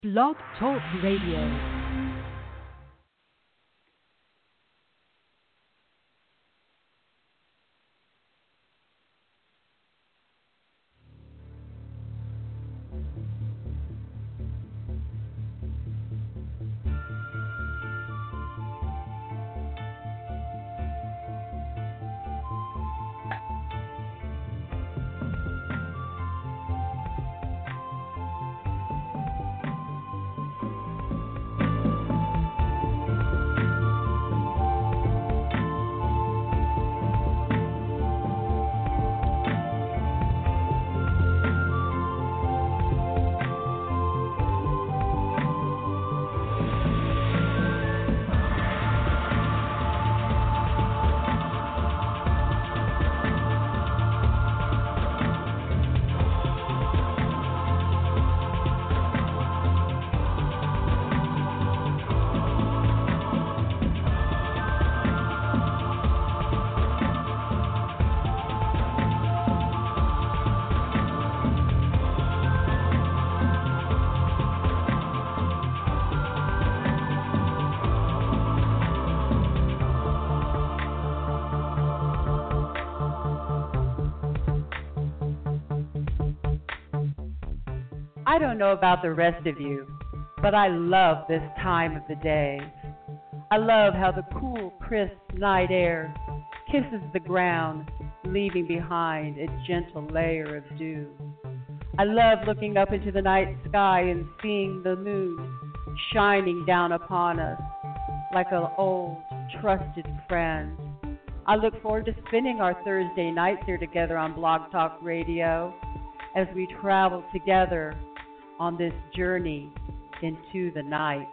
Blog Talk Radio. I don't know about the rest of you, but I love this time of the day. I love how the cool, crisp night air kisses the ground, leaving behind a gentle layer of dew. I love looking up into the night sky and seeing the moon shining down upon us like an old, trusted friend. I look forward to spending our Thursday nights here together on Blog Talk Radio as we travel together on this journey into the night.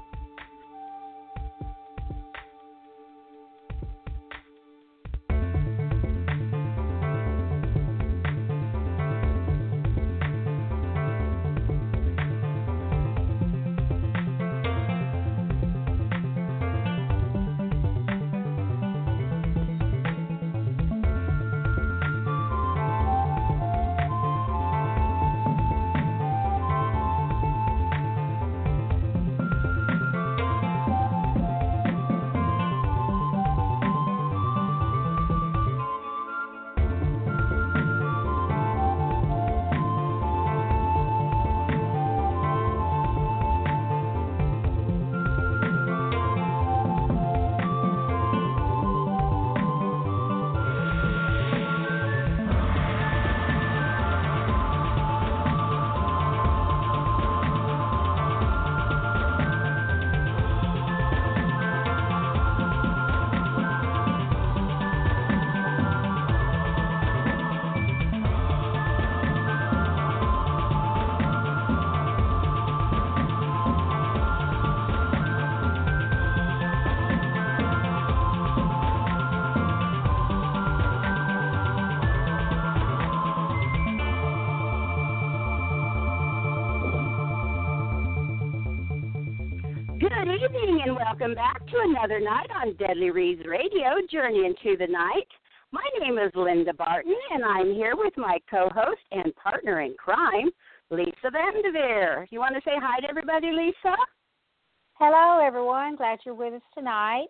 Good evening and welcome back to another night on Deadly Reads Radio, Journey into the Night. My name is Linda Barton, and I'm here with my co-host and partner in crime, Lisa Vanderveer. You want to say hi to everybody, Lisa? Hello, everyone. Glad you're with us tonight.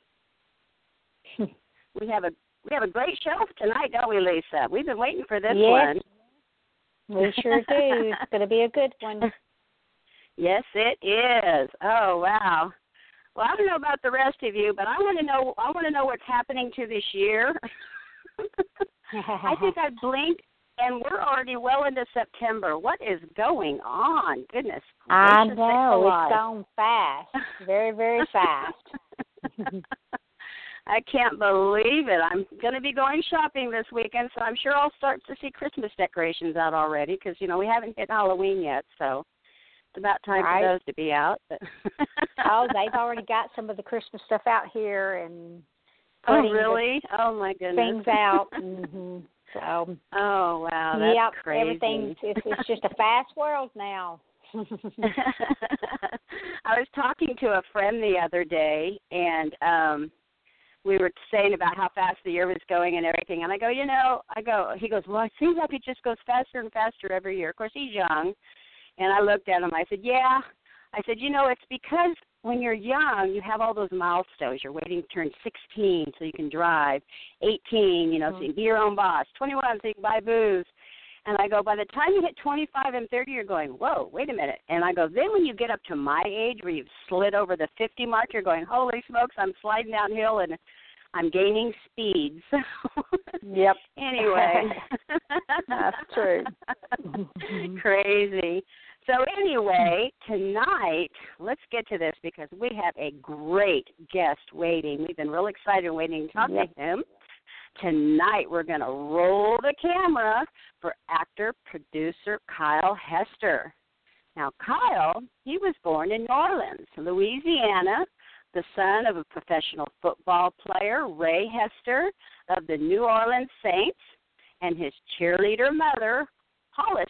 We have a great show tonight, don't we, Lisa? We've been waiting for this yes, one. We sure do. It's going to be a good one. Yes, it is. Oh, wow. Well, I don't know about the rest of you, but I want to know what's happening to this year. I think I blinked, and we're already well into September. What is going on? Goodness gracious. I know. It's gone fast. Very, very fast. I can't believe it. I'm going to be going shopping this weekend, so I'm sure I'll start to see Christmas decorations out already because, we haven't hit Halloween yet, so it's about time for those to be out. But oh, they've already got some of the Christmas stuff out here and oh, really? Oh, my goodness. Things out. Mm-hmm. So. Oh, wow. That's crazy. It's just a fast world now. I was talking to a friend the other day, and we were saying about how fast the year was going and everything. And I go, he goes, well, it seems like it just goes faster and faster every year. Of course, he's young. And I looked at him. I said, yeah. I said, it's because when you're young, you have all those milestones. You're waiting to turn 16 so you can drive, 18, so you can be your own boss, 21 so you can buy booze. And I go, by the time you hit 25 and 30, you're going, whoa, wait a minute. And I go, then when you get up to my age where you've slid over the 50 mark, you're going, holy smokes, I'm sliding downhill and I'm gaining speed. So yep. Anyway. That's true. Crazy. So anyway, tonight, let's get to this because we have a great guest waiting. We've been real excited waiting to talk to him. Tonight, we're going to roll the camera for actor-producer Kyle Hester. Now, Kyle, he was born in New Orleans, Louisiana, the son of a professional football player, Ray Hester, of the New Orleans Saints, and his cheerleader mother, Hollis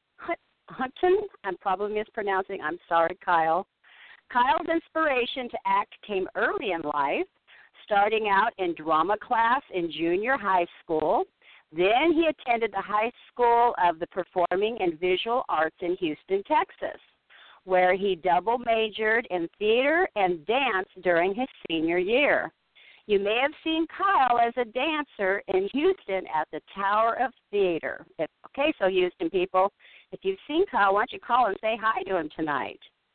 Hutton. I'm probably mispronouncing. I'm sorry, Kyle. Kyle's inspiration to act came early in life, starting out in drama class in junior high school. Then he attended the High School of the Performing and Visual Arts in Houston, Texas, where he double majored in theater and dance during his senior year. You may have seen Kyle as a dancer in Houston at the Tower of Theater. Okay, so Houston people, if you've seen Kyle, why don't you call and say hi to him tonight?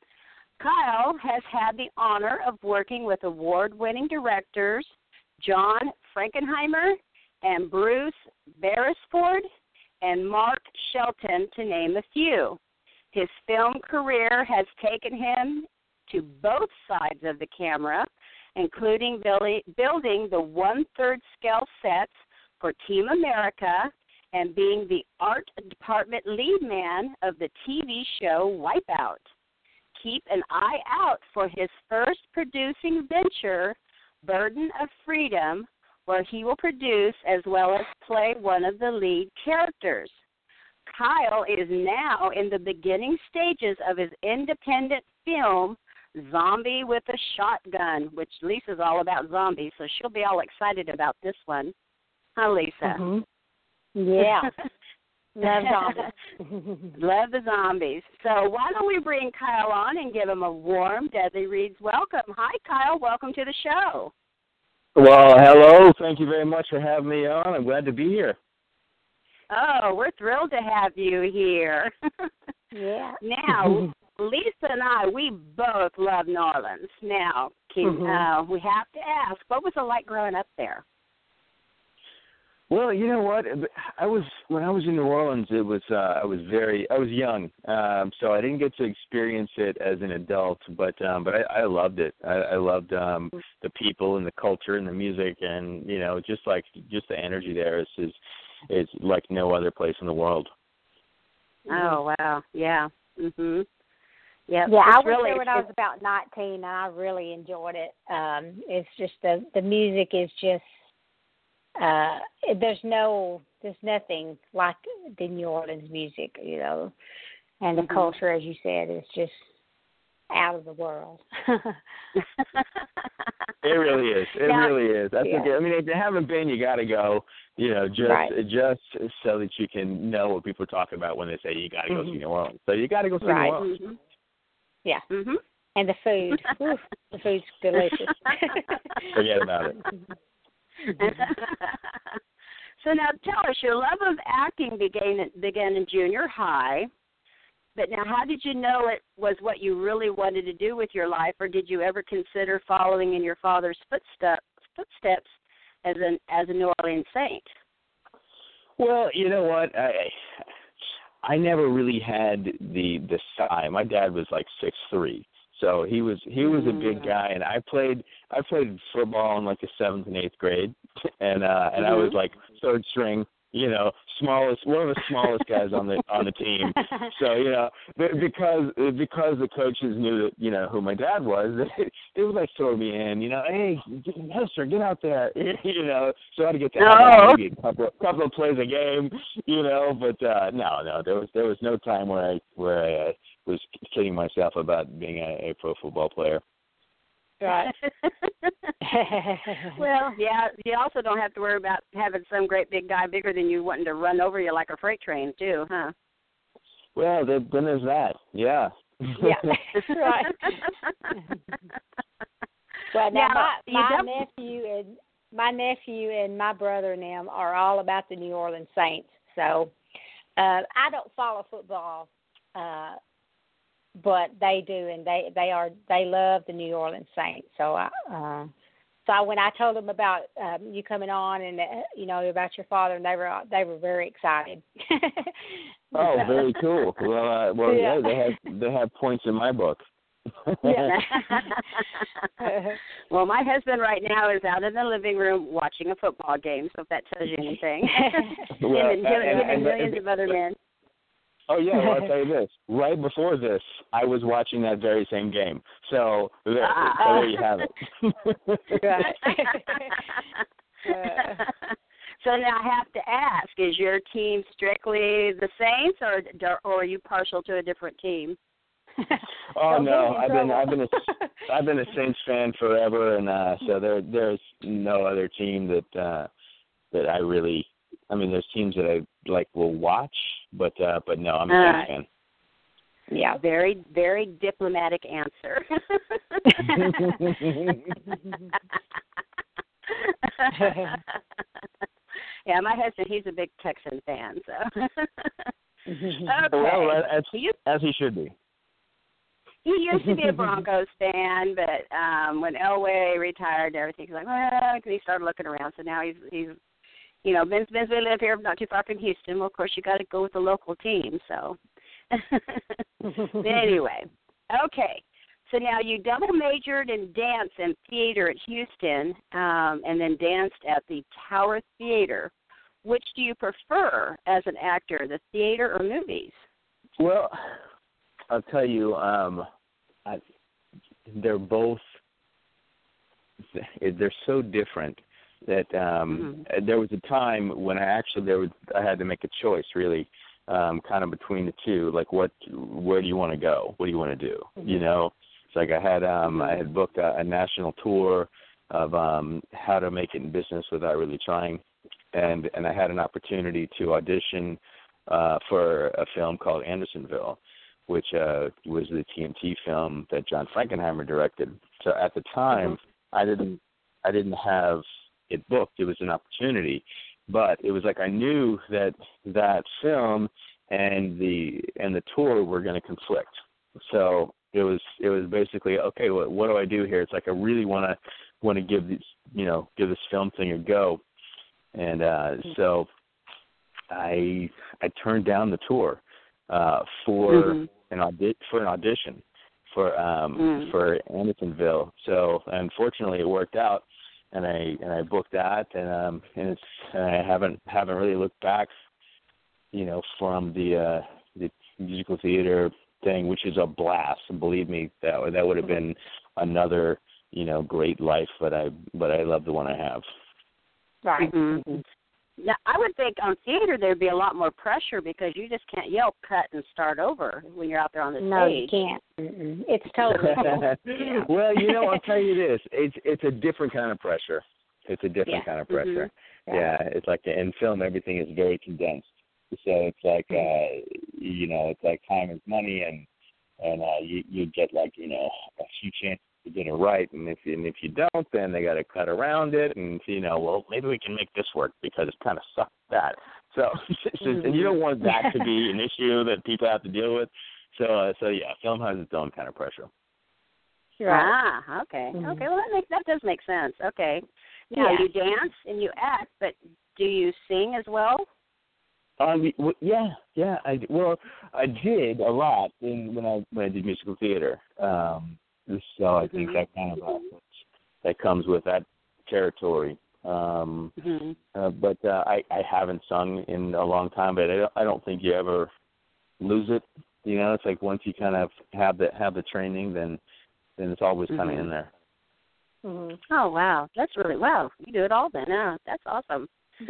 Kyle has had the honor of working with award-winning directors John Frankenheimer and Bruce Beresford and Mark Shelton, to name a few. His film career has taken him to both sides of the camera, including building the one-third scale sets for Team America and being the art department lead man of the TV show Wipeout. Keep an eye out for his first producing venture, Burden of Freedom, where he will produce as well as play one of the lead characters. Kyle is now in the beginning stages of his independent film, Zombie with a Shotgun, which Lisa's all about zombies, so she'll be all excited about this one. Huh, Lisa? Mm-hmm. Yeah. Love zombies. Love the zombies. So why don't we bring Kyle on and give him a warm Dudley Reed's welcome. Hi, Kyle. Welcome to the show. Well, hello. Thank you very much for having me on. I'm glad to be here. Oh, we're thrilled to have you here. Yeah. Now, Lisa and I, we both love New Orleans. Now, we have to ask, what was it like growing up there? Well, you know what? When I was in New Orleans, I was young, so I didn't get to experience it as an adult. But I loved it. I loved the people and the culture and the music, and just the energy there is like no other place in the world. Oh wow, yeah, mhm, yeah. I was there when I was about 19, and I really enjoyed it. It's just the music is just. There's nothing like the New Orleans music, and the culture, as you said, is just out of the world. It really is. It really is. I think. I mean, if you haven't been, you got to go. Just so that you can know what people are talking about when they say you got to go see New Orleans. So you got to go see New Orleans. Mm-hmm. Yeah. Mm-hmm. And the food. Oof, the food's delicious. Forget about it. So now tell us, your love of acting began in junior high, but now how did you know it was what you really wanted to do with your life, or did you ever consider following in your father's footsteps as a New Orleans Saint? Well, you know what, I never really had the size. My dad was like 6'3". So he was a big guy, and I played football in like the 7th and 8th grade, and I was like third string, one of the smallest guys on the team. So because the coaches knew that who my dad was, they would like throw me in, hey, Hester, get out there, So I had to get to maybe a couple of plays a game, But no, there was no time where I was kidding myself about being a pro football player. Right. Well, yeah, you also don't have to worry about having some great big guy bigger than you wanting to run over you like a freight train, too, huh? Well, then there's that. Yeah. Yeah, right. Well, now my nephew and my brother and them are all about the New Orleans Saints. So I don't follow football, but they do, and they love the New Orleans Saints. So when I told them about you coming on and about your father, and they were very excited. Oh, very cool. Well, yeah, they have points in my book. Yeah. Well, my husband right now is out in the living room watching a football game, so if that tells you anything. Well, him and millions of other men. Oh, yeah, well, I'll tell you this. Right before this, I was watching that very same game. So there you have it. So now I have to ask, is your team strictly the Saints, or are you partial to a different team? Oh no, I've been a Saints fan forever, and so there's no other team that I really. I mean, there's teams that I will watch, but no, I'm a Saints fan. Yeah, very, very diplomatic answer. Yeah, my husband, he's a big Texan fan, so. Okay. Well, as he should be. He used to be a Broncos fan, but when Elway retired and everything, he's like, well, he started looking around. So now he's Vince, we live here not too far from Houston. Well, of course, you got to go with the local team. So anyway, okay. So now you double majored in dance and theater at Houston, and then danced at the Tower Theater. Which do you prefer as an actor, the theater or movies? Well, I'll tell you, they're both. They're so different that there was a time when I had to make a choice, really, kind of between the two. Like, where do you want to go? What do you want to do? You know, it's like I had booked a national tour of how to make it in business without really trying, and I had an opportunity to audition for a film called Andersonville, which was the TNT film that John Frankenheimer directed. So at the time, I didn't have it booked. It was an opportunity, but it was like I knew that film and the tour were going to conflict. So it was basically, okay, what do I do here? It's like I really want to give this film thing a go, and so I turned down the tour for an audition for Andersonville. So unfortunately, it worked out, and I booked that, and I haven't really looked back, from the musical theater thing, which is a blast. Believe me, that would have been another great life, but I love the one I have. Right. Mm-hmm. Now, I would think on theater there'd be a lot more pressure because you just can't yell, cut, and start over when you're out there on the stage. No, you can't. It's totally Well, I'll tell you this. It's a different kind of pressure. It's a different kind of pressure. Mm-hmm. Yeah, it's like in film, everything is very condensed. So it's like, it's like time is money, and you get a few chances to get it right, and if you don't, then they got to cut around it, and well, maybe we can make this work because it kind of sucked that. So, and you don't want that to be an issue that people have to deal with. So yeah, film has its own kind of pressure. Right. Okay. Mm-hmm. Okay. Well, that does make sense. Okay. Now you dance and you act, but do you sing as well? Yeah. I did a lot when I did musical theater. So I think that kind of that comes with that territory. But I haven't sung in a long time. But I don't think you ever lose it. It's like once you kind of have the training, then it's always kind of in there. Mm-hmm. Oh wow, that's really wow. You do it all then. Yeah, that's awesome.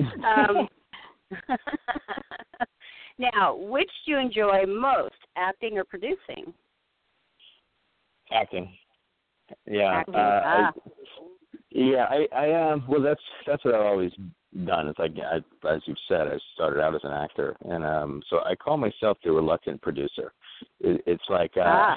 Now, which do you enjoy most, acting or producing? Acting. Yeah. Acting. I well, that's what I've always done. It's like, as you've said, I started out as an actor, and so I call myself the reluctant producer. It's like,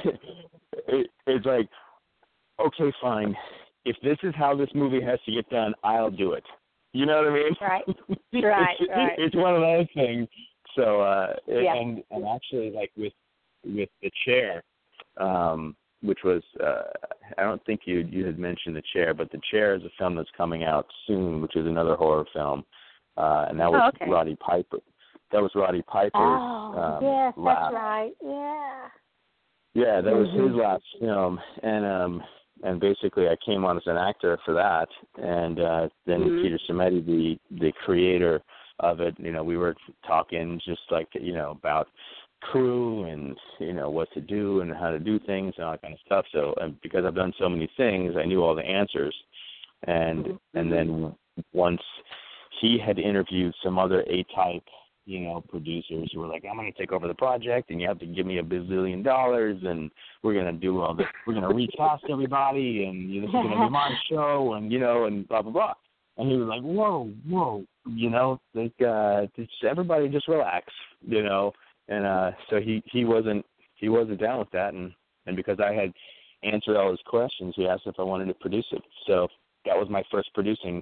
it's like, okay, fine. If this is how this movie has to get done, I'll do it. You know what I mean? Right. Right. It's one of those things. So, Yeah. and actually, like with The Chair, which was, I don't think you had mentioned The Chair, but The Chair is a film that's coming out soon, which is another horror film, and that was Roddy Piper. That was Roddy Piper's. Oh, yes, last. that's right. Yeah. Yeah, that was his last film, and basically I came on as an actor for that, and then Peter Simeti, the creator of it, you know, we were talking just like, you know, about crew and, you know, what to do and how to do things and all that kind of stuff. So because I've done so many things, I knew all the answers, and then once he had interviewed some other A-type, you know, producers who were like, I'm going to take over the project, and you have to give me $1 bazillion, and we're going to do all this. We're going to recast everybody, and this is going to be my show, and, you know, and blah, blah, blah. And he was like, whoa, you know, like, everybody just relax, you know. And so he wasn't down with that, and because I had answered all his questions, he asked if I wanted to produce it. So that was my first producing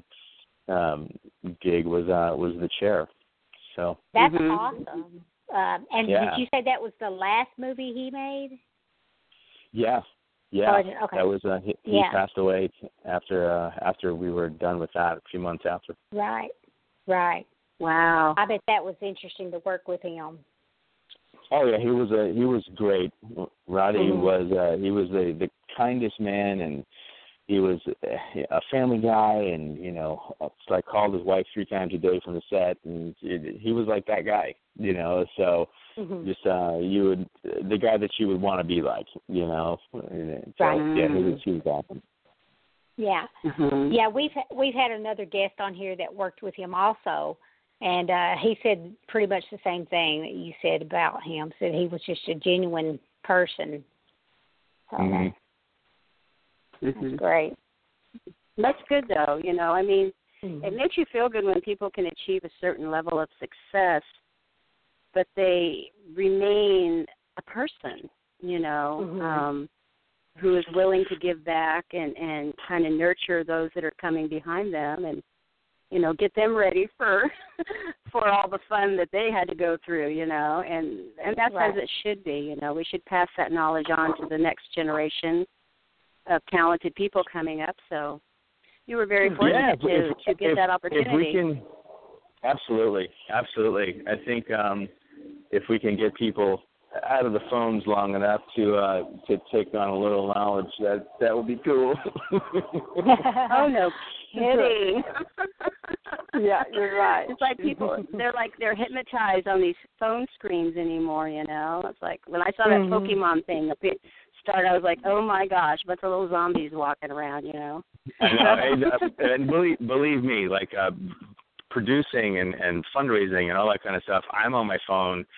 gig, was The Chair. So that's awesome. And yeah. Did you say that was the last movie he made? Yeah. Oh, okay. That was he passed away after we were done with that, a few months after. Right. Wow. I bet that was interesting to work with him. Oh yeah, he was great. Roddy was he was the kindest man, and he was a family guy, and, you know, I called his wife 3 times a day from the set, and he was like that guy, you know. So just the guy that you would want to be like, you know. So, right. Yeah, he was awesome. Yeah, yeah. We've had another guest on here that worked with him also, and he said pretty much the same thing that you said about him. Said he was just a genuine person. So that's great. That's good, though. You know, I mean, it makes you feel good when people can achieve a certain level of success, but they remain a person, you know, who is willing to give back and kind of nurture those that are coming behind them, and, you know, get them ready for all the fun that they had to go through, you know, and that's as it should be. You know, we should pass that knowledge on to the next generation of talented people coming up. So you were very fortunate to get that opportunity. If we can, absolutely. I think if we can get people out of the phones long enough to take on a little knowledge, that would be cool. Oh, no kidding. Yeah, you're right. It's like they're hypnotized on these phone screens anymore, you know. It's like when I saw that Pokemon thing start, I was like, oh my gosh, bunch of little zombies walking around, you know. I know, and believe me, like producing and fundraising and all that kind of stuff, I'm on my phone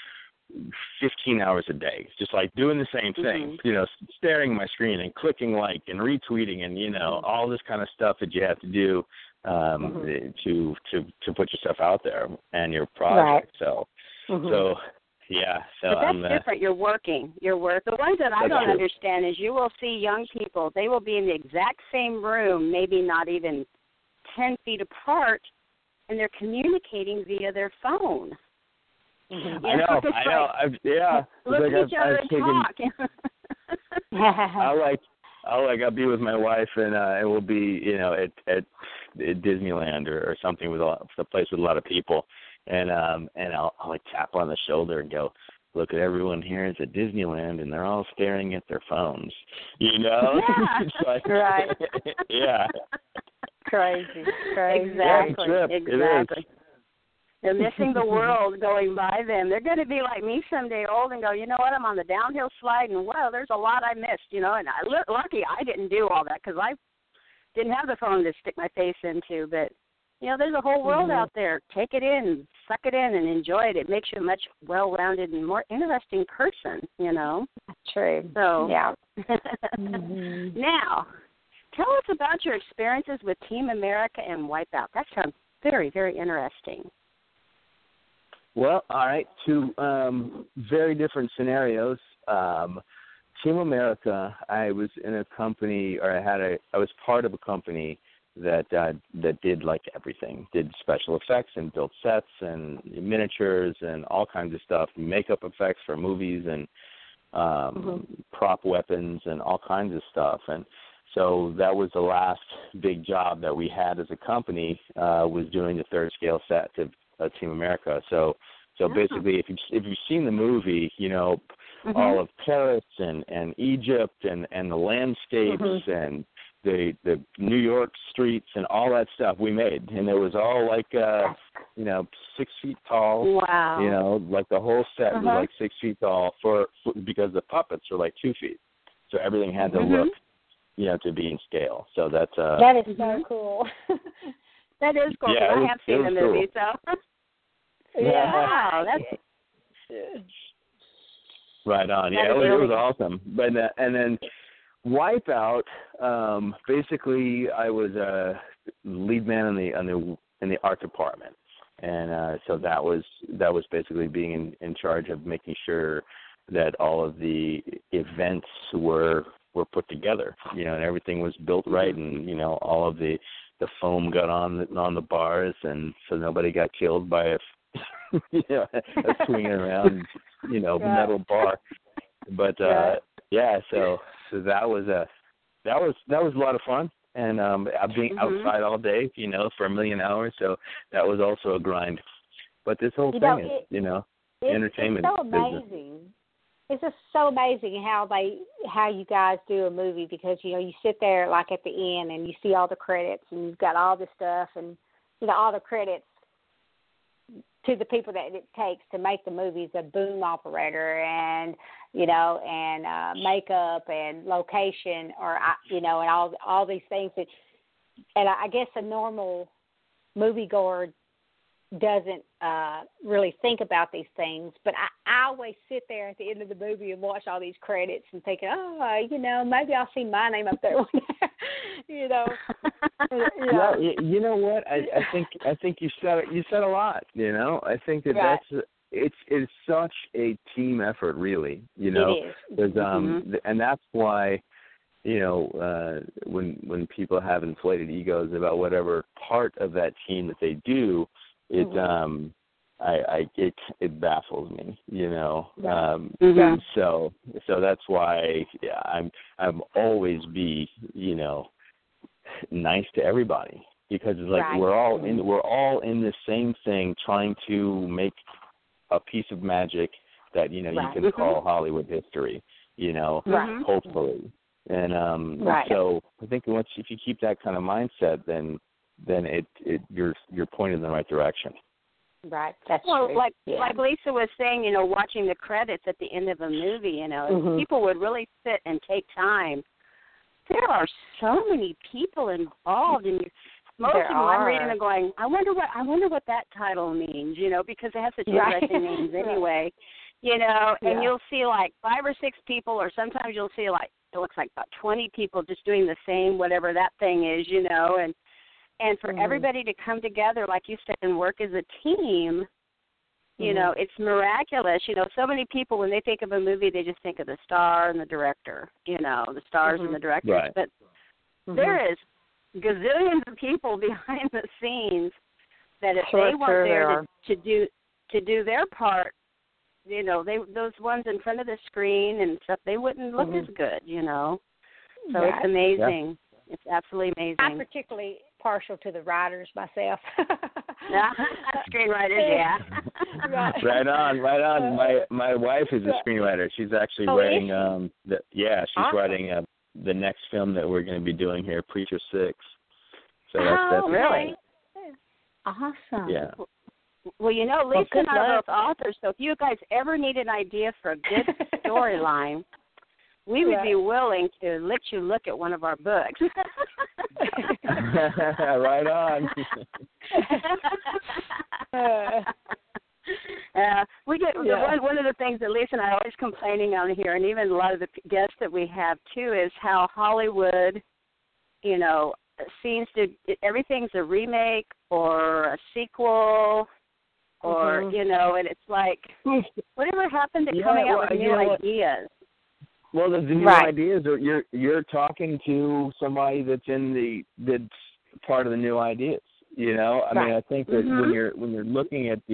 15 hours a day, just like doing the same thing, you know, staring at my screen and clicking like and retweeting and, you know, all this kind of stuff that you have to do to put yourself out there and your project. Right. So yeah. So but that's different. You're working. The ones that I don't understand is you will see young people, they will be in the exact same room, maybe not even 10 feet apart, and they're communicating via their phone. I know. Look at each other and talk. I'll be with my wife, and it will be, you know, at Disneyland or something with a place with a lot of people, and I'll like tap on the shoulder and go, look at everyone here. It's at Disneyland, and they're all staring at their phones. You know? Yeah. It's like, right. Yeah. Crazy. Exactly. They're missing the world going by them. They're going to be like me someday, old, and go, you know what, I'm on the downhill slide, and, well, there's a lot I missed, you know, and lucky I didn't do all that because I didn't have the phone to stick my face into. But, you know, there's a whole world out there. Take it in, suck it in, and enjoy it. It makes you a much well-rounded and more interesting person, you know. True. So, yeah. Now, tell us about your experiences with Team America and Wipeout. That sounds very, very interesting. Well, all right, two very different scenarios. Team America, I was in a company, or I was part of a company that did like everything, did special effects and built sets and miniatures and all kinds of stuff, makeup effects for movies and prop weapons and all kinds of stuff. And so that was the last big job that we had as a company, was doing the third scale set of Team America. So basically, if you've seen the movie, you know, all of Paris and Egypt and the landscapes and the New York streets and all that stuff we made, and it was all like 6 feet tall. Wow. You know, like the whole set was like 6 feet tall for because the puppets were like 2 feet, so everything had to look, you know, to be in scale. So that's that is so cool. That is cool. Yeah, I have seen the movie, cool. so wow, that's right on. Yeah, it was awesome. But and then Wipeout, basically, I was a lead man in the art department, and so that was basically being in charge of making sure that all of the events were put together, you know, and everything was built right, and you know, all of the foam got on the bars, and so nobody got killed by a swinging around, you know, metal bar. But yeah, so that was a lot of fun, and being outside all day, you know, for 1 million hours. So that was also a grind. But this whole thing is, entertainment. It's so amazing. Business. It's just so amazing how you guys do a movie, because you know, you sit there like at the end and you see all the credits and you've got all this stuff, and you know, all the credits to the people that it takes to make the movies, a boom operator and, you know, and makeup and location, or, you know, and all these things. And I guess a normal moviegoer doesn't really think about these things, but I always sit there at the end of the movie and watch all these credits and thinking, oh, you know, maybe I'll see my name up there one day. you know. Well, you know what? I think you said a lot. You know, I think that's it's such a team effort, really. You know, it is. And that's why, you know, when people have inflated egos about whatever part of that team that they do, it it baffles me, you know. So that's why I'm always be, you know, nice to everybody, because it's like we're all in the same thing, trying to make a piece of magic that, you know, you can call Hollywood history, you know, hopefully. And so I think if you keep that kind of mindset, then you're pointed in the right direction. Right, that's true. Like Lisa was saying, you know, watching the credits at the end of a movie, you know, people would really sit and take time. There are so many people involved, and most of them I'm reading and going, I wonder what that title means, you know, because it has such interesting names anyway, you know. And you'll see like 5 or 6 people, or sometimes you'll see like it looks like about 20 people just doing the same whatever that thing is, you know, and for everybody to come together, like you said, and work as a team, you know, it's miraculous. You know, so many people, when they think of a movie, they just think of the star and the director, you know, the stars and the directors. Right. But there is gazillions of people behind the scenes that if they weren't there to do their part, you know, those ones in front of the screen and stuff, they wouldn't look as good, you know. So it's amazing. Yeah. It's absolutely amazing. I'm particularly partial to the writers myself. Screenwriters, Right on. My wife is a screenwriter. She's actually writing writing the next film that we're going to be doing here, Preacher 6. So that's really awesome. Yeah. Well, you know, Lisa and I are both authors, so if you guys ever need an idea for a good storyline, we would be willing to let you look at one of our books. Right on. We get one of the things that Lisa and I are always complaining on here, and even a lot of the guests that we have too, is how Hollywood, you know, seems to everything's a remake or a sequel, or you know, and it's like, whatever happened to coming out with new ideas? Well, the new ideas are you're talking to somebody that's part of the new ideas. You know, I mean, I think that when you're looking at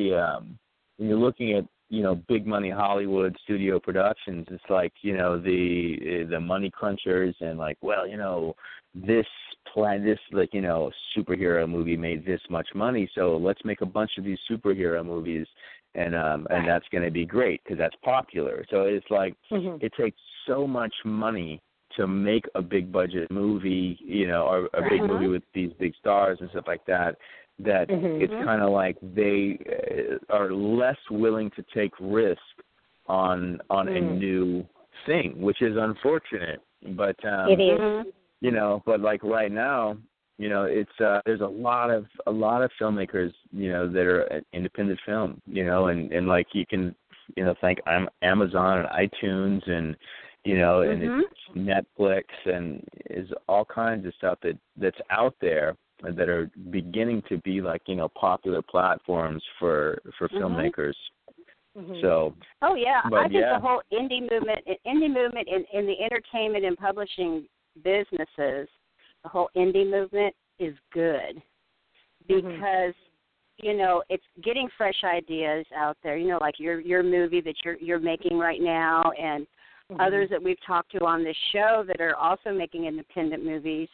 big money Hollywood studio productions, it's like, you know, the money crunchers and like, well, you know, this like, you know, superhero movie made this much money, so let's make a bunch of these superhero movies, and that's going to be great because that's popular. So it's like it takes so much money to make a big budget movie, you know, or a big movie with these big stars and stuff like that, that it's kind of like they are less willing to take risk on a new thing, which is unfortunate. But it is. You know, but like right now, you know, it's there's a lot of filmmakers, you know, that are independent film, you know, and like you can, you know, thank Amazon and iTunes and, you know, and it's Netflix and is all kinds of stuff that's out there that are beginning to be like, you know, popular platforms for filmmakers. So. Oh yeah, I think the whole indie movement in the entertainment and publishing businesses, the whole indie movement is good because you know, it's getting fresh ideas out there. You know, like your movie that you're making right now, and others that we've talked to on this show that are also making independent movies.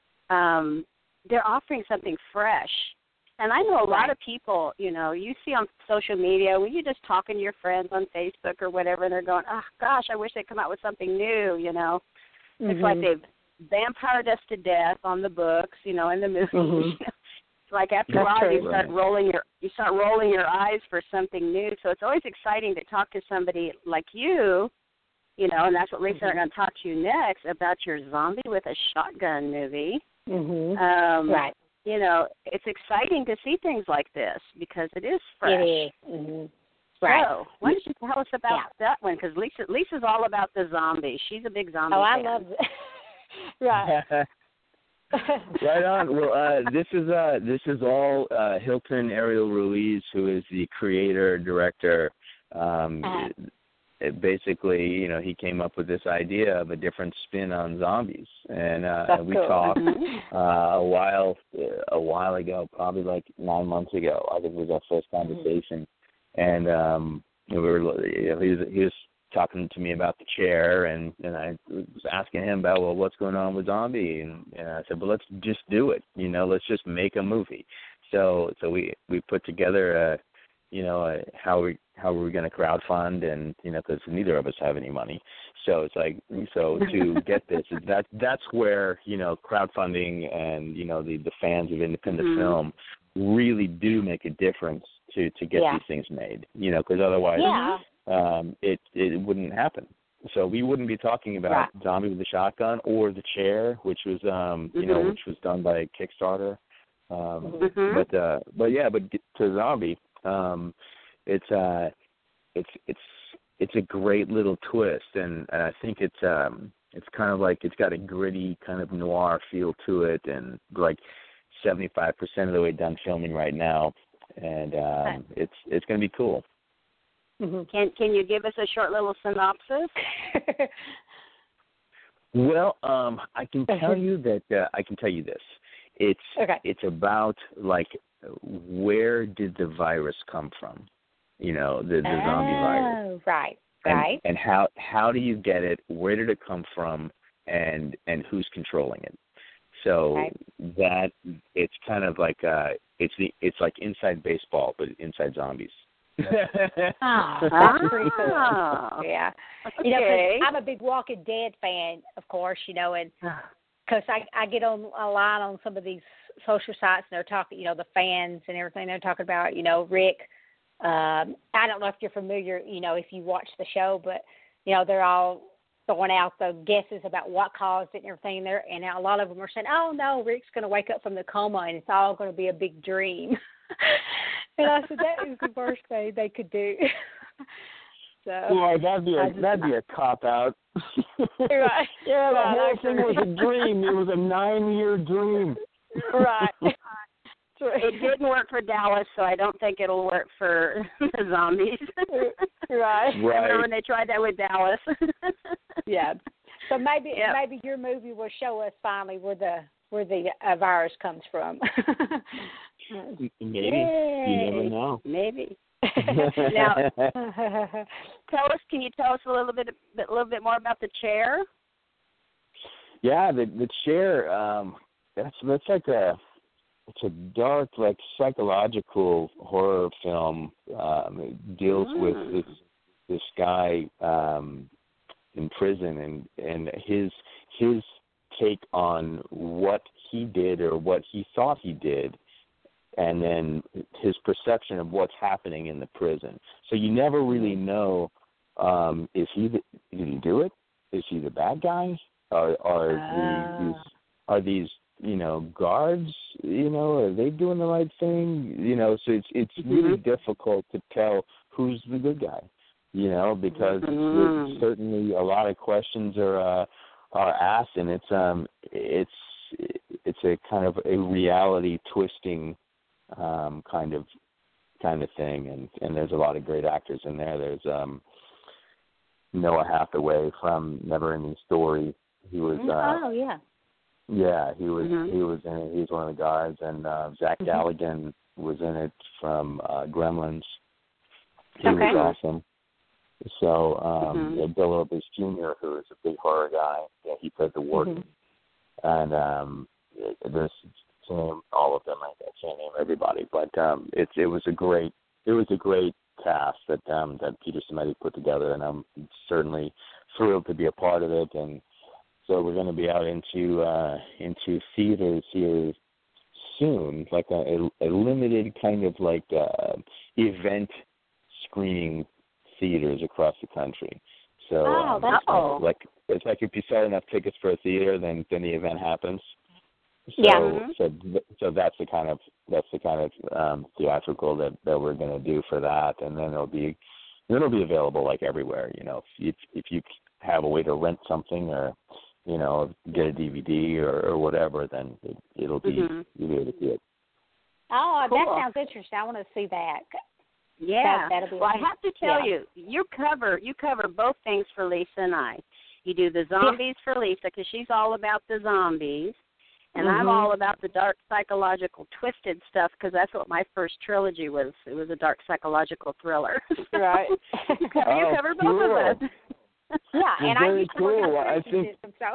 They're offering something fresh. And I know a lot of people, you know, you see on social media when you're just talking to your friends on Facebook or whatever, and they're going, oh, gosh, I wish they'd come out with something new, you know. It's like they've vampired us to death on the books, you know, in the movies. It's like after a while you start rolling your eyes for something new. So it's always exciting to talk to somebody like you, you know, and that's what Lisa are going to talk to you next about your Zombie with a Shotgun movie. You know, it's exciting to see things like this because it is fresh. It is. Right. So, why don't you tell us about that one? Because Lisa's all about the zombies. She's a big zombie fan. I love it. Right. Right on. Well, this is all Hilton Ariel Ruiz, who is the creator, director. Basically, you know, he came up with this idea of a different spin on zombies, and we talked a while ago, probably like 9 months ago. I think it was our first conversation, and he was talking to me about the chair, and I was asking him about, well, what's going on with Zombie, and I said, well, let's just do it, you know, let's just make a movie. So we put together how we're going to crowdfund, and you know, because neither of us have any money, so it's like, so to get this, that's where, you know, crowdfunding and, you know, the fans of independent film really do make a difference to get these things made, you know, because otherwise it wouldn't happen. So we wouldn't be talking about Zombie with a Shotgun or The Chair, which was you know, which was done by Kickstarter. But to Zombie, it's a great little twist, and I think it's kind of like, it's got a gritty kind of noir feel to it, and like 75% of the way done filming right now, and it's going to be cool. Can you give us a short little synopsis? Well, I can tell you that I can tell you this. It's about, like, where did the virus come from? You know, the zombie virus. Right. And how do you get it? Where did it come from? And who's controlling it? So that it's kind of like it's like Inside Baseball, but inside zombies. That's pretty cool. Yeah. You know, I'm a big Walking Dead fan, of course, you know, and because I get on a line on some of these social sites, and they're talking, you know, the fans and everything, they're talking about, you know, Rick. I don't know if you're familiar, you know, if you watch the show, but, you know, they're all throwing out the guesses about what caused it and everything there, and a lot of them are saying, oh, no, Rick's going to wake up from the coma, and it's all going to be a big dream. And I said, that is the worst thing they could do. So, yeah, that'd be a cop out. Right. Yeah, the whole thing was a dream. It was a 9-year dream. Right. It didn't work for Dallas, so I don't think it'll work for the zombies. Right. Remember when they tried that with Dallas? Yeah. So maybe your movie will show us finally where the virus comes from. Maybe. Yay. You never know. Maybe. Now, can you tell us a little bit more about the chair? Yeah, the chair. That's like it's a dark, like psychological horror film. It deals with this guy in prison and his take on what he did or what he thought he did, and then his perception of what's happening in the prison. So you never really know, did he do it? Is he the bad guy? Are these guards, are they doing the right thing? So it's really difficult to tell who's the good guy, because certainly a lot of questions are asked, and it's a kind of a reality twisting kind of thing, and there's a lot of great actors in there. There's Noah Hathaway from Never Ending Story. He was he was in it. He was one of the guards, and Zach Galligan was in it from Gremlins. He was awesome. So Bill Orbis Jr., who is a big horror guy, he played the warden, and there's all of them. I can't name everybody, but it was a great cast that Peter Simeti put together, and I'm certainly thrilled to be a part of it. And so we're going to be out into theaters here soon, like a limited kind of like event screening theaters across the country. So like it's like if you sell enough tickets for a theater, then the event happens. So that's the kind of theatrical that we're going to do for that, and then it'll be available like everywhere. If you have a way to rent something or get a DVD or whatever, then it'll be you'll be able to see it. Oh, cool. That sounds interesting. I want to see that. Yeah. That'll be I have to tell you, you cover both things for Lisa and I. You do the zombies for Lisa because she's all about the zombies. And I'm all about the dark psychological twisted stuff because that's what my first trilogy was. It was a dark psychological thriller. Right. You cover both of us. Yeah, and very cool. I think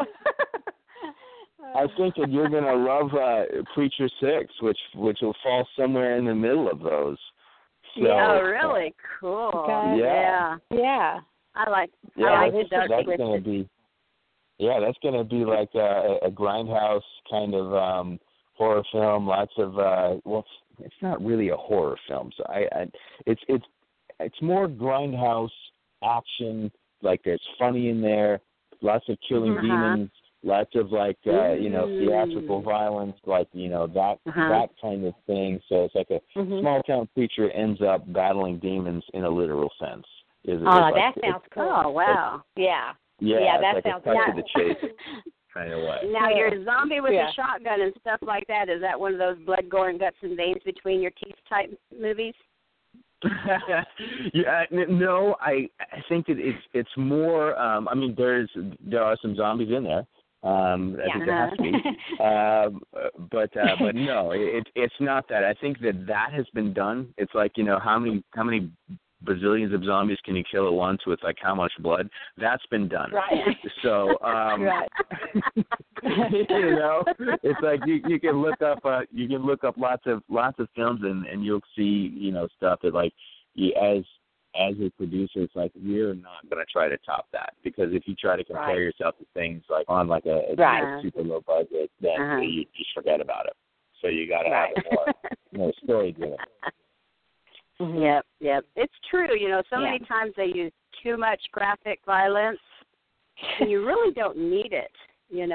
that you're going to love Preacher 6, which will fall somewhere in the middle of those. So, really cool. Okay. Yeah. I like the dark twisted. That's going to be like a grindhouse kind of horror film. Lots of it's not really a horror film. So it's more grindhouse action. Like there's funny in there, lots of killing demons, lots of like theatrical violence, like that kind of thing. So it's like a small town preacher ends up battling demons in a literal sense. That sounds cool. Oh wow, yeah, that like sounds a cut to the chase kind of way. Now your zombie with a shotgun and stuff like that, is that one of those blood, gore, and guts and veins between your teeth type movies? No, I think that it's more. There are some zombies in there. I think there has to be. But no, it's not that. I think that has been done. It's like how many bazillions of zombies can you kill at once with like how much blood? That's been done. Right. So it's like you can look up lots of films and you'll see stuff that like as a producer, it's like we're not going to try to top that, because if you try to compare yourself to things like on like a super low budget, then you just forget about it. So you got to have more story driven. Yep. It's true. So many times they use too much graphic violence, and you really don't need it. It's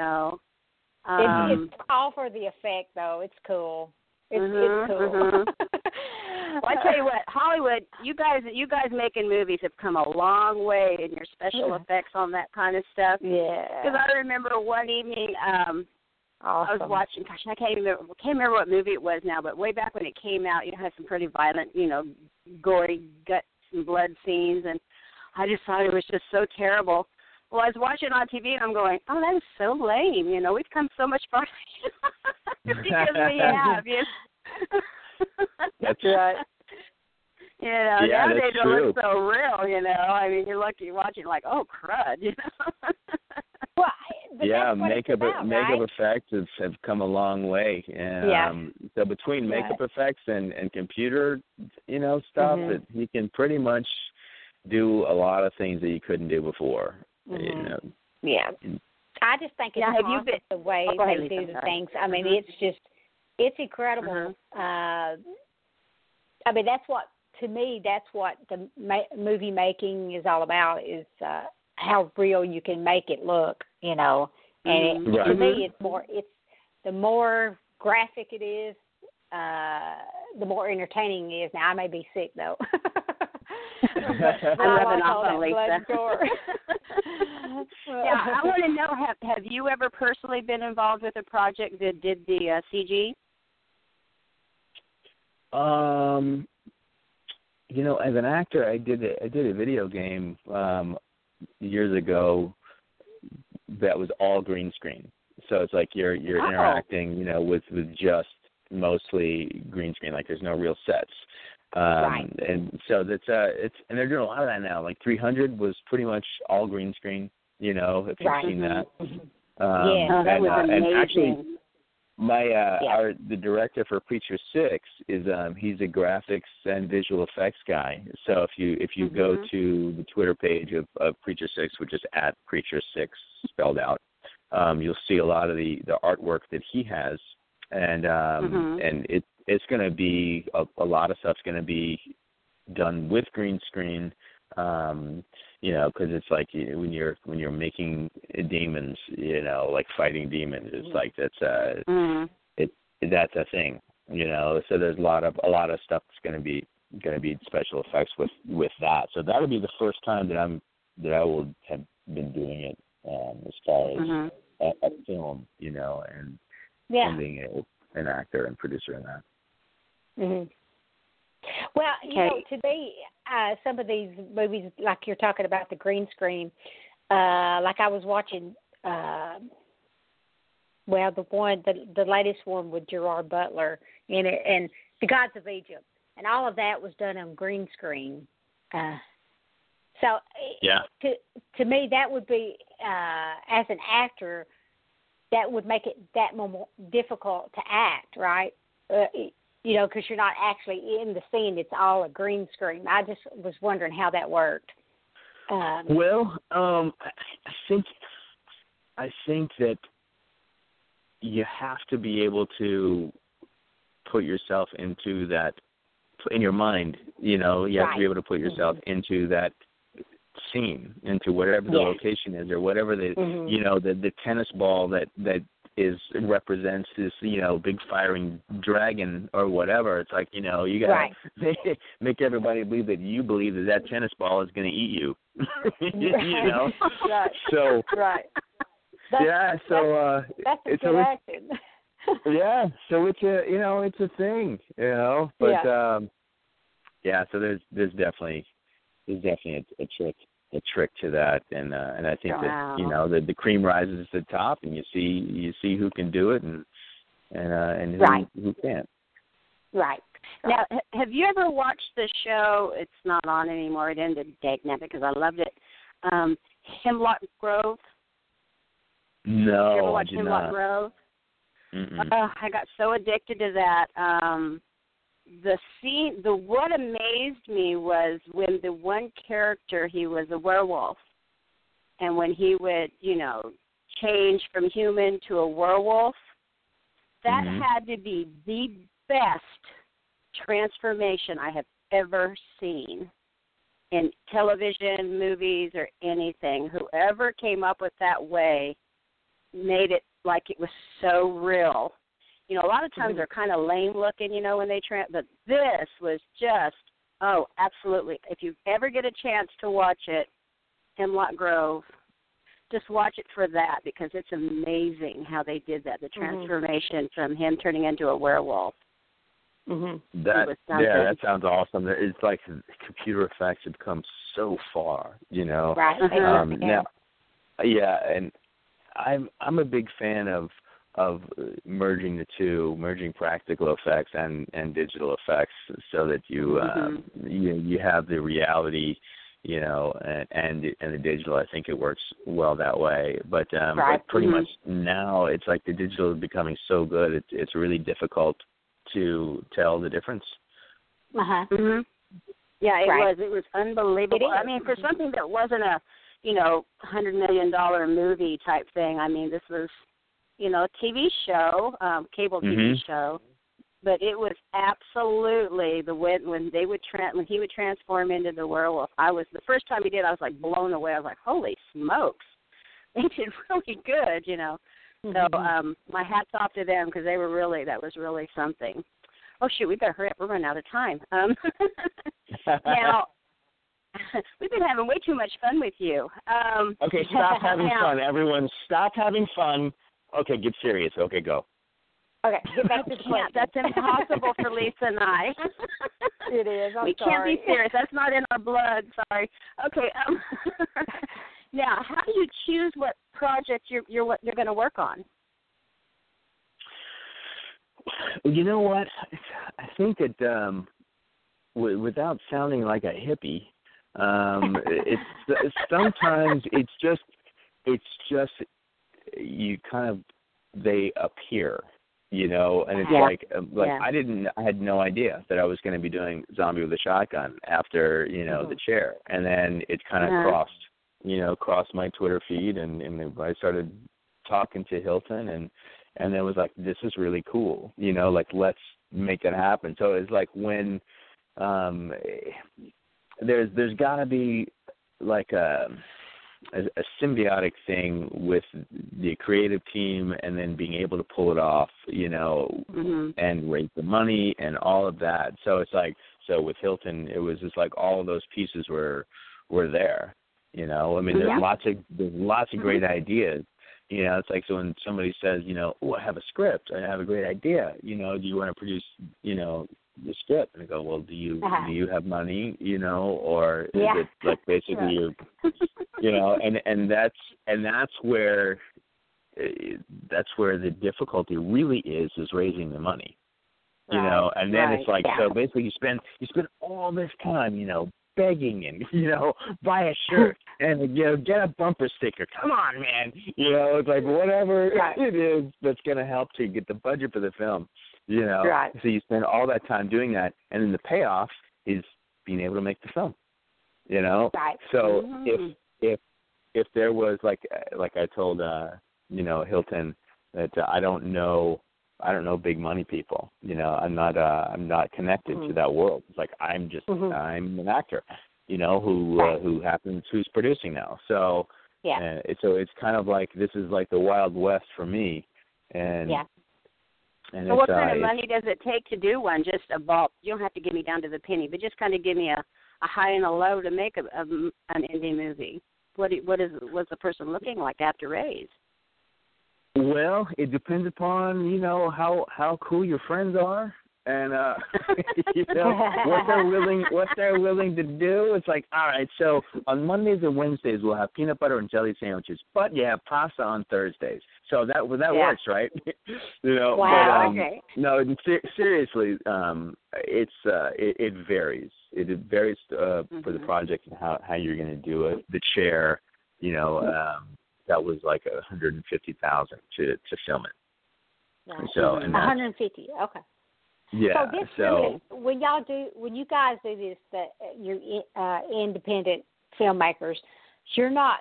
all for the effect, though. It's cool. It's cool. Well, I tell you what, Hollywood, you guys making movies have come a long way in your special effects on that kind of stuff. Yeah. Because I remember one evening, Awesome. I was watching. Gosh, I can't remember what movie it was now, but way back when it came out, it had some pretty violent, gory guts and blood scenes, and I just thought it was just so terrible. Well, I was watching it on TV, and I'm going, oh, that is so lame. We've come so much farther because we have. That's right. Nowadays it true. looks so real. I mean, you're watching like, oh, crud. Well, but yeah, that's what makeup right? effects have come a long way, and so between makeup effects and computer, stuff, that you can pretty much do a lot of things that you couldn't do before. Yeah, I just think it's awesome the way they do the things. I mean, it's incredible. I mean, that's what the movie making is all about, is how real you can make it look, And to me, it's the more graphic it is, the more entertaining it is. Now, I may be sick though. I love all that blood gore. I want to know, have you ever personally been involved with a project that did the CG? As an actor, I did a video game years ago that was all green screen. So it's like you're interacting, with just mostly green screen. Like there's no real sets. And so and they're doing a lot of that now. Like 300 was pretty much all green screen. If you've seen that. That was amazing. And actually, the director for Preacher 6 is he's a graphics and visual effects guy. So if you go to the Twitter page of Preacher 6, which is @Preacher6 spelled out, you'll see a lot of the artwork that he has, and it's going to be a lot of stuff's going to be done with green screen. Because it's like when you're making demons, like fighting demons, it's like that's a thing, So there's a lot of stuff that's going to be special effects with that. So that'll be the first time that I will have been doing it as far as a film, and being an actor and producer in that. Mm-hmm. Well, to me, some of these movies, like you're talking about the green screen, like I was watching, the latest one with Gerard Butler in it, and The Gods of Egypt, and all of that was done on green screen. To me, that would be, as an actor, that would make it that more difficult to act, right? Because you're not actually in the scene. It's all a green screen. I just was wondering how that worked. I think that you have to be able to put yourself into that, in your mind, you have to be able to put yourself into that scene, into whatever the location is, or whatever the tennis ball that represents this, big firing dragon or whatever. It's like, you got to make everybody believe that you believe that tennis ball is going to eat you. So that's it's good acting. So it's a thing, but so there's definitely a trick to that, and I think that the cream rises to the top, and you see who can do it and who can't. Right. Now, have you ever watched the show? It's not on anymore. It ended now because I loved it. Hemlock Grove. No, you ever watch I did Hemlock not. Grove? I got so addicted to that. What amazed me was when the one character, he was a werewolf, and when he would, change from human to a werewolf, that had to be the best transformation I have ever seen in television, movies, or anything. Whoever came up with that way made it like it was so real. A lot of times they're kind of lame looking, when they but this was just, absolutely. If you ever get a chance to watch it, Hemlock Grove, just watch it for that, because it's amazing how they did that. The transformation from him turning into a werewolf. That sounds awesome. It's like computer effects have come so far, you know. Right. Now, and I'm a big fan of merging the two, merging practical effects and digital effects, so that you have the reality, you know, and the digital. I think it works well that way. But pretty much now it's like the digital is becoming so good, it's really difficult to tell the difference. Yeah, it was unbelievable. I mean, for something that wasn't a, you know, $100 million movie type thing. I mean, this was, you know, a TV show, cable TV show, but it was absolutely when he would transform into the werewolf. The first time he did, I was like blown away. I was like, holy smokes, they did really good, you know. So my hat's off to them, because that was really something. Oh shoot, we better hurry up. We're running out of time. Now, we've been having way too much fun with you. Okay, stop having fun, everyone. Stop having fun. Okay, get serious. Okay, go. Okay, get back to the question. That's impossible for Lisa and I. It is. We can't be serious. That's not in our blood. Sorry. Okay. Now, how do you choose what project you're going to work on? You know what? I think that without sounding like a hippie, it's sometimes it's just you kind of, they appear, you know, and it's I had no idea that I was going to be doing Zombie with a Shotgun after, you know, the chair, and then it kind of crossed my Twitter feed, and I started talking to Hilton, and it was like, this is really cool, you know, like, let's make it happen. So it's like when there's got to be like a symbiotic thing with the creative team, and then being able to pull it off, you know, and raise the money and all of that. So it's like, so with Hilton, it was just like all of those pieces were there, you know. I mean, there's lots of great ideas. You know, it's like, so when somebody says, you know, oh, I have a script, I have a great idea, you know, do you want to produce, you know, the script? And I go, well, do you have money, you know, or is it like basically you're, you know, and that's where the difficulty really is raising the money, you know, and then it's like, so basically you spend all this time, you know, begging and, you know, buy a shirt and, you know, get a bumper sticker. Come on, man. You know, it's like whatever it is that's going to help to get the budget for the film, you know. So you spend all that time doing that, and then the payoff is being able to make the film, you know. So if there was, like I told, you know, Hilton, that I don't know big money people. You know, I'm not connected to that world. It's like I'm an actor, you know, who's producing now. So so it's kind of like, this is like the Wild West for me. And and so what kind of money does it take to do one? Just a bulk. You don't have to give me down to the penny, but just kind of give me a high and a low to make an indie movie. What's the person looking like after raise? Well, it depends upon, you know, how cool your friends are, and you know, what they're willing to do. It's like, all right, so on Mondays and Wednesdays we'll have peanut butter and jelly sandwiches, but you have pasta on Thursdays. So that works, right? You know. Wow. But, no, seriously, it varies. It varies for the project and how you're going to do it. The chair, you know. That was like $150,000 to film it. Right. So, and 150. Okay. Yeah. So when you guys do this, you're independent filmmakers. You're not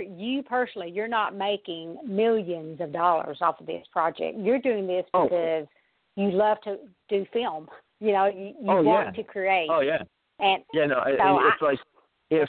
making millions of dollars off of this project. You're doing this because you love to do film. You know, you want to create. Oh yeah. And it's like. If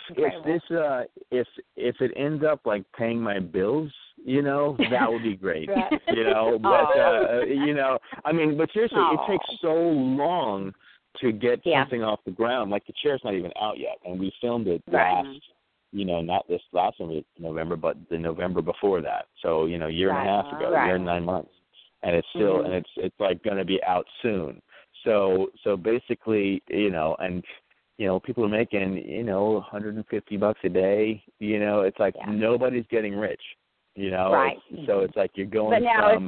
it ends up like paying my bills, you know, that would be great. You know, but you know, I mean, but seriously, it takes so long to get something off the ground. Like the chair's not even out yet, and we filmed it not this last November, but the November before that. So, a year and a half ago, a year and 9 months. And it's still, and it's like going to be out soon. So basically, people are making, $150 a day. It's like nobody's getting rich, Right. So it's like you're going from.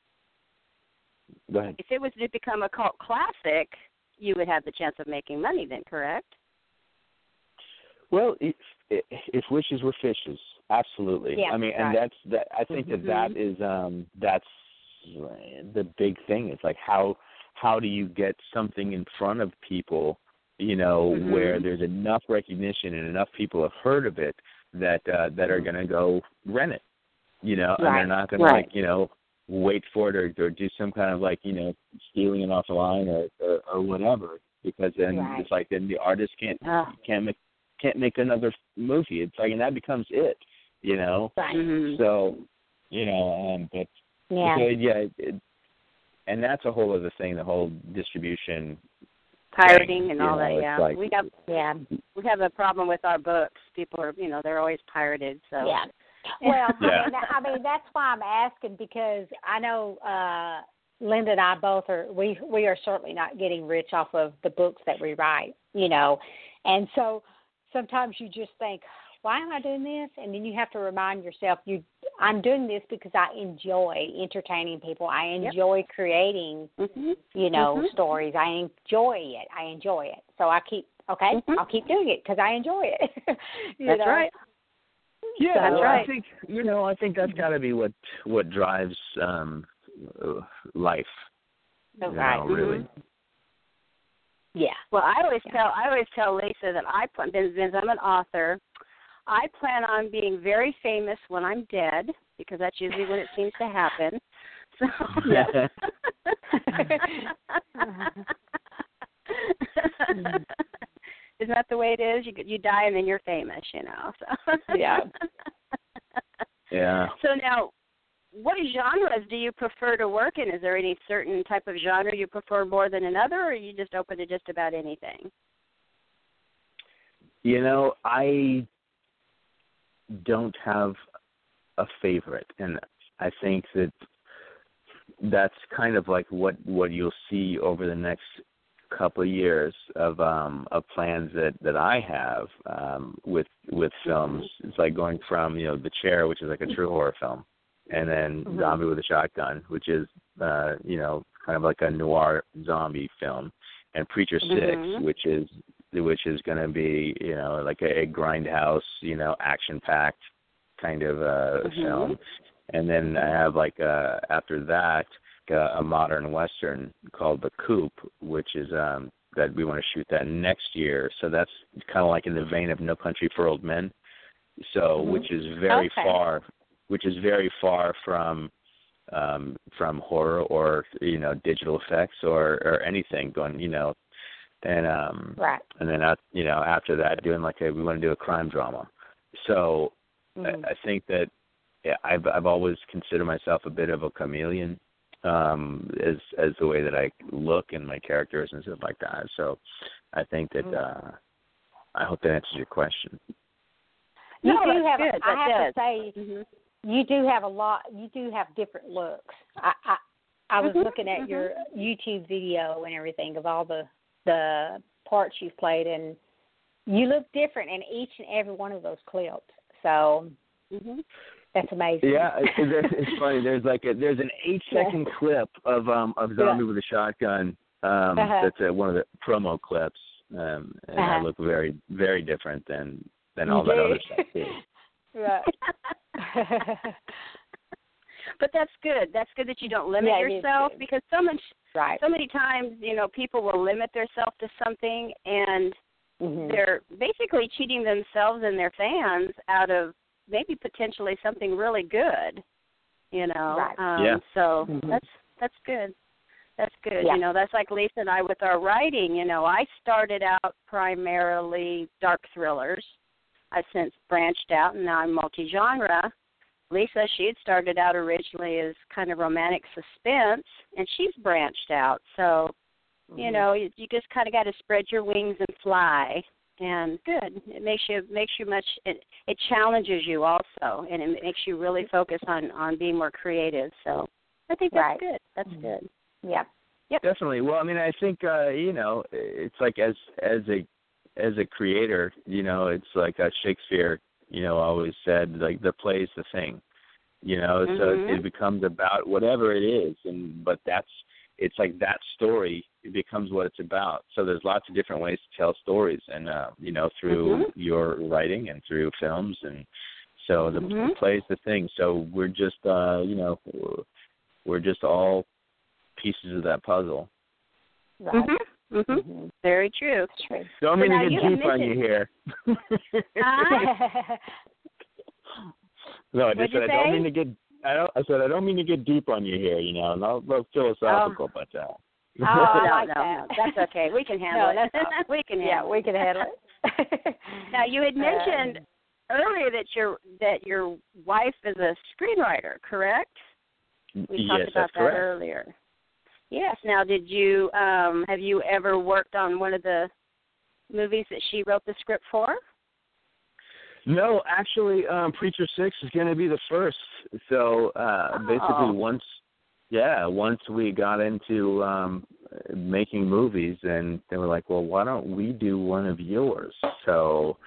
Go ahead. If it was to become a cult classic, you would have the chance of making money then, correct? Well, if wishes were fishes, absolutely. Yeah, I mean, and that. I think that is that's the big thing. It's like how do you get something in front of people, where there's enough recognition and enough people have heard of it that are going to go rent it, and they're not going to wait for it or do some kind of stealing it off the line or whatever, because then it's like then the artist can't make another movie. It's like, and that becomes it, Right. So, but and that's a whole other thing, the whole distribution, pirating and all that. Yeah, like, we have a problem with our books. People are, they're always pirated. So yeah. Well, I mean that's why I'm asking, because I know Linda and I both we are certainly not getting rich off of the books that we write, and so sometimes you just think, why am I doing this? And then you have to remind yourself, I'm doing this because I enjoy entertaining people. I enjoy creating, stories. I enjoy it. So I keep, I'll keep doing it because I enjoy it. That's right. Yeah, that's right. I think, I think that's got to be what drives life. Really. Yeah. Well, I always tell Lisa that since I'm an author, I plan on being very famous when I'm dead, because that's usually when it seems to happen. So isn't that the way it is? You die and then you're famous, So yeah. Yeah. So now, what genres do you prefer to work in? Is there any certain type of genre you prefer more than another, or are you just open to just about anything? I don't have a favorite, and I think that's kind of like what you'll see over the next couple of years of plans that I have with films. It's like going from The Chair, which is like a true horror film, and then Zombie with a Shotgun, which is kind of like a noir zombie film, and Preacher 6, which is going to be like a grindhouse, action-packed kind of film, and then I have after that a modern western called The Coop, which is that we want to shoot that next year. So that's kind of like in the vein of No Country for Old Men. So which is very far from horror or digital effects or anything going and and then after that doing we want to do a crime drama. So I think that I've always considered myself a bit of a chameleon as the way that I look and my characters and stuff like that. So I think that I hope that answers your question. You no, do have. Good. I have does. to say, you do have a lot. You do have different looks. I was looking at your YouTube video and everything of all the parts you've played, and you look different in each and every one of those clips. So that's amazing. Yeah, it's funny. There's an 8-second clip of Zombie with a Shotgun. That's one of the promo clips, and I look very, very different than all that other stuff too. Right. But that's good. That's good that you don't limit yourself, because so many times, people will limit themselves to something, and they're basically cheating themselves and their fans out of maybe potentially something really good. Right. So that's good. That's good. Yeah. That's like Lisa and I with our writing. I started out primarily dark thrillers. I've since branched out, and now I'm multi-genre. Lisa, she had started out originally as kind of romantic suspense, and she's branched out. So, you just kind of got to spread your wings and fly. and good. It makes you much. It challenges you also, and it makes you really focus on being more creative. So I think that's good. That's good. Yep. Definitely. Well, I mean, I think it's like as a creator, it's like Shakespeare, always said, like, the play's the thing, so it becomes about whatever it is, but it's like that story, it becomes what it's about. So there's lots of different ways to tell stories, and through your writing and through films, and so the play's the thing. So we're just we're just all pieces of that puzzle. Right. Very true. Don't mean to get deep on you here. No, I just said I don't mean to get. I said I don't mean to get deep on you here, not philosophical, but. No, that's okay. We can handle it. We can handle it. Now, you had mentioned earlier that your wife is a screenwriter, correct? We talked about that earlier. Yes. Now, did you have you ever worked on one of the movies that she wrote the script for? No, actually, Preacher 6 is going to be the first. So basically, once we got into making movies, and they were like, "Well, why don't we do one of yours?" So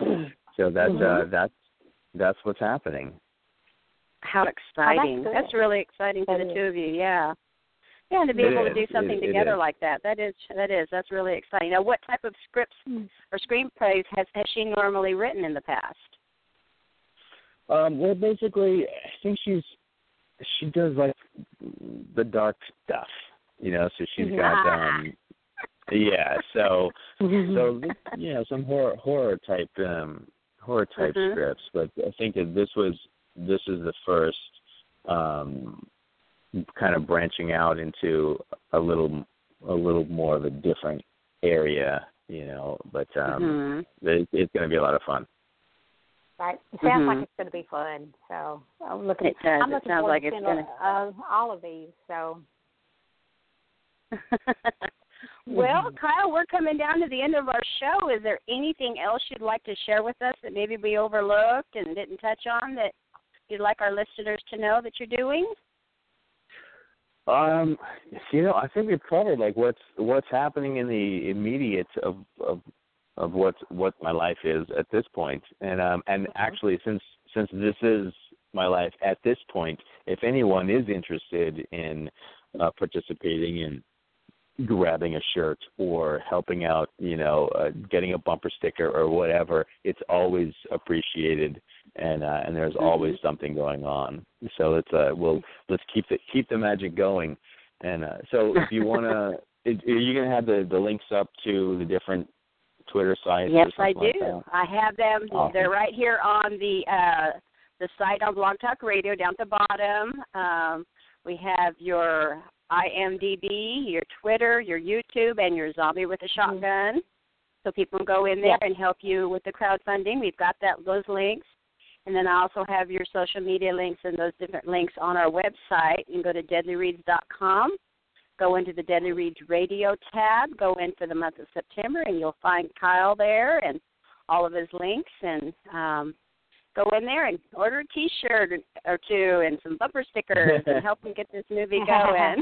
that's what's happening. How exciting! Oh, that's really exciting for the two of you. Yeah. Yeah, and to be able to do something together like that, that's really exciting. Now, what type of scripts or screenplays has she normally written in the past? Well, basically, I think she does like the dark stuff, So she's got some horror type scripts. But I think that this is the first. Kind of branching out into a little more of a different area, but it's going to be a lot of fun. Right. It sounds like it's going to be fun. So I'm looking. It does. I'm looking forward to all of these. So. Well, Kyle, we're coming down to the end of our show. Is there anything else you'd like to share with us that maybe we overlooked and didn't touch on that you'd like our listeners to know that you're doing? I think we've covered like what's happening in the immediate of what my life is at this point, and actually since this is my life at this point, if anyone is interested in participating in grabbing a shirt or helping out, getting a bumper sticker or whatever, it's always appreciated, and there's always something going on. So let's keep the magic going. And so if you want to, are you going to have the links up to the different Twitter sites? Yes, I do. Like I have them. Awesome. They're right here on the site on Blog Talk Radio down at the bottom. We have your IMDb, your Twitter, your YouTube, and your Zombie with a Shotgun. So people can go in there and help you with the crowdfunding. We've got those links. And then I also have your social media links and those different links on our website. You can go to deadlyreads.com, go into the Deadly Reads Radio tab, go in for the month of September, and you'll find Kyle there and all of his links. And go in there and order a T-shirt or two and some bumper stickers and help him get this movie going.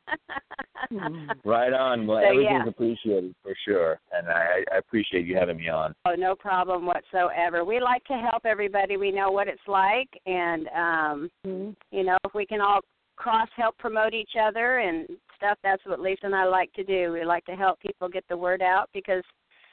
Right on. Well, everything's appreciated for sure, and I appreciate you having me on. Oh, no problem whatsoever. We like to help everybody. We know what it's like, and, if we can all help promote each other and stuff, that's what Lisa and I like to do. We like to help people get the word out because,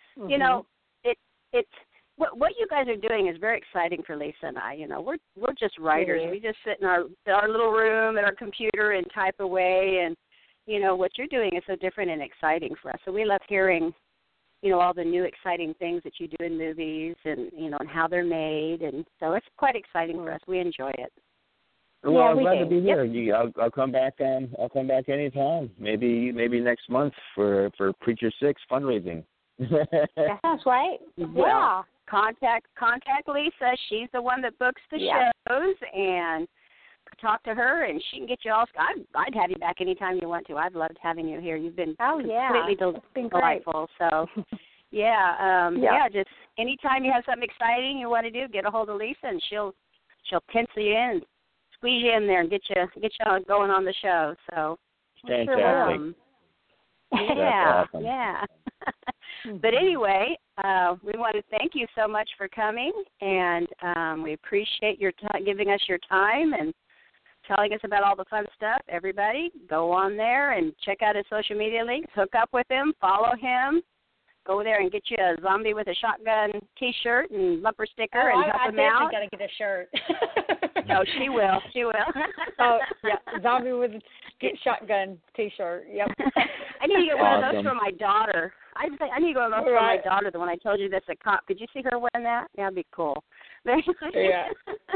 it's what you guys are doing is very exciting for Lisa and I. We're just writers. We just sit in our little room at our computer and type away, and what you're doing is so different and exciting for us. So we love hearing, all the new exciting things that you do in movies, and and how they're made, and so it's quite exciting for us. We enjoy it. Well, I'm glad to be here. I'll come back. I'll come back anytime. Maybe next month for Preacher 6 fundraising. That sounds right. Well, contact Lisa. She's the one that books the shows, and talk to her, and she can get you all. I'd have you back anytime you want to. I've loved having you here. You've been completely delightful. So, Just anytime you have something exciting you want to do, get a hold of Lisa, and she'll pencil you in, squeeze you in there, and get you going on the show. So fantastic. Awesome. Yeah. But anyway, we want to thank you so much for coming, and we appreciate your giving us your time and telling us about all the fun stuff. Everybody, go on there and check out his social media links. Hook up with him. Follow him. Go there and get you a zombie with a shotgun T-shirt and bumper sticker and help him out. I got to get a shirt. No, she will. She will. Oh, yeah, zombie with a shotgun T-shirt. Yep. I need to get one of those for my daughter. I need to go one of those for my daughter. The one I told you that's a cop. Could you see her wearing that? That'd be cool. Yeah.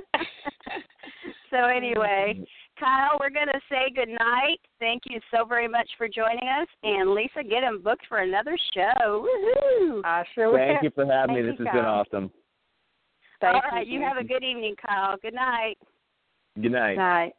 So anyway, Kyle, we're going to say good night. Thank you so very much for joining us. And Lisa, get him booked for another show. Woohoo! I sure will. Thank you for having me. This has been awesome. All right, you have a good evening, Kyle. Good night. Good night. Night.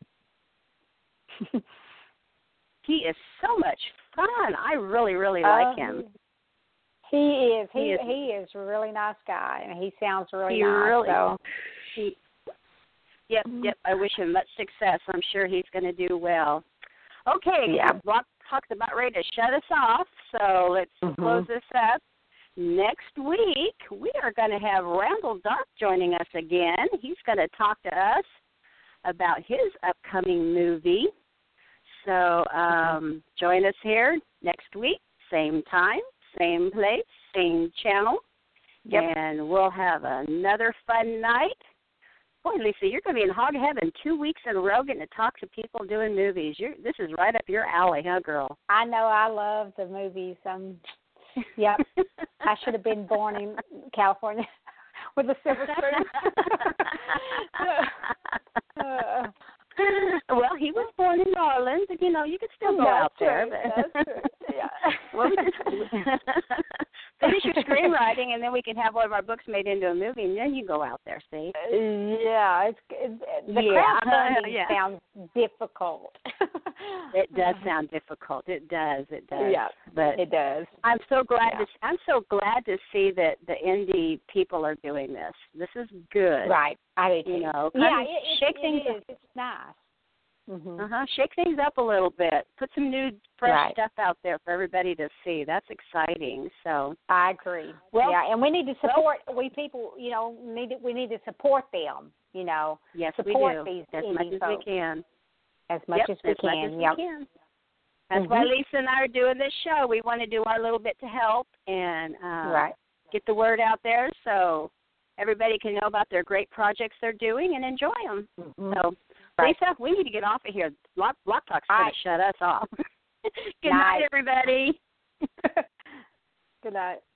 He is so much fun. I really, really like him. He is. He is a really nice guy, and he sounds really nice. Really, Yep. I wish him much success. I'm sure he's going to do well. Okay, Block Talk's about ready to shut us off, so let's close this up. Next week, we are going to have Randall Dark joining us again. He's going to talk to us about his upcoming movie. So join us here next week, same time, same place, same channel, and we'll have another fun night. Boy, Lisa, you're going to be in hog heaven 2 weeks in a row getting to talk to people doing movies. This is right up your alley, huh, girl? I know. I love the movies. Yep. I should have been born in California with a silver spoon. Well, he was born in New Orleans, and you could still go out there. That's true. Yeah. Well, finish your screenwriting, and then we can have one of our books made into a movie, and then you go out there. See? Yeah, the crowdfunding sounds difficult. It does sound difficult. It does. Yeah, but it does. I'm so glad. I'm so glad to see that the indie people are doing this. This is good. Right. I do too. Shake things up. It's nice. Shake things up a little bit. Put some new, fresh stuff out there for everybody to see. That's exciting. So I agree. Well, and we need to support. We people, we need to support them. Yes, support we do. These as indie much as folks. we can. As much as we can. That's why Lisa and I are doing this show. We want to do our little bit to help and get the word out there so everybody can know about their great projects they're doing and enjoy them. So, Lisa, we need to get off of here. Block Talk's going to shut us off. Good night, everybody. Good night.